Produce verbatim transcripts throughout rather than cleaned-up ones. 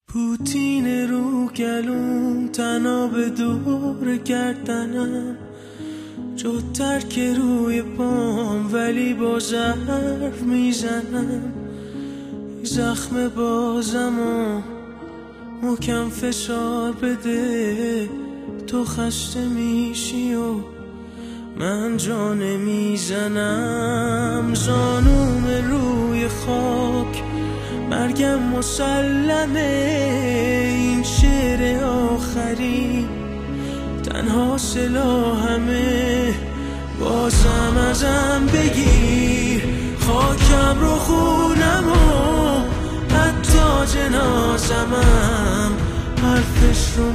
پوتین رو گلوم، تناب دور گردنم، جدتر که روی پام، ولی با ظرف میزنم. زخم بازم و محکم فشار بده، تو خسته میشی و من جا نمیزنم. زانوم روی خاک، مرگم مسلمه، این شعر آخری تنها سلاحمه. بازم ازم بگیر خاکم رو، خونم و حتی جنازمم حرفش رو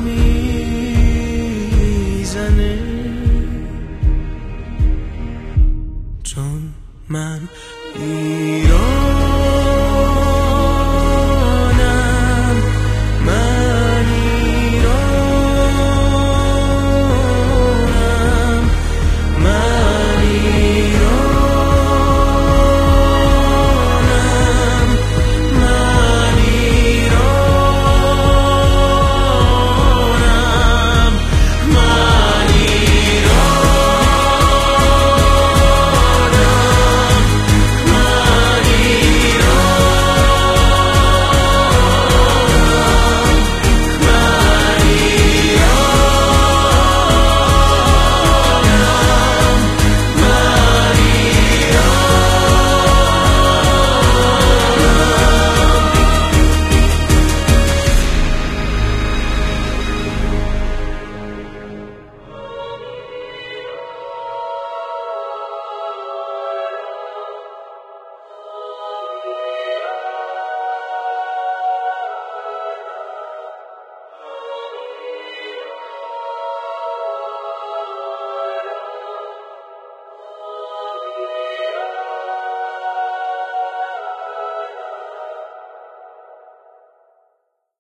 میزنه. چون من